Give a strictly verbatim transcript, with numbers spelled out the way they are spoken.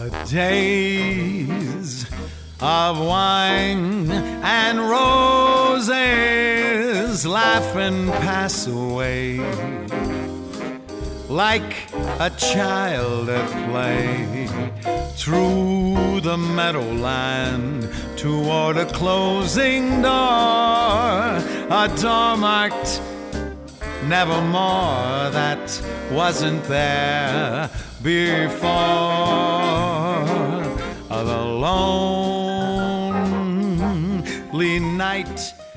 The days of wine and roses laugh and pass away like a child at play through the meadowland toward a closing door, a door marked nevermore that wasn't there before. The lonely night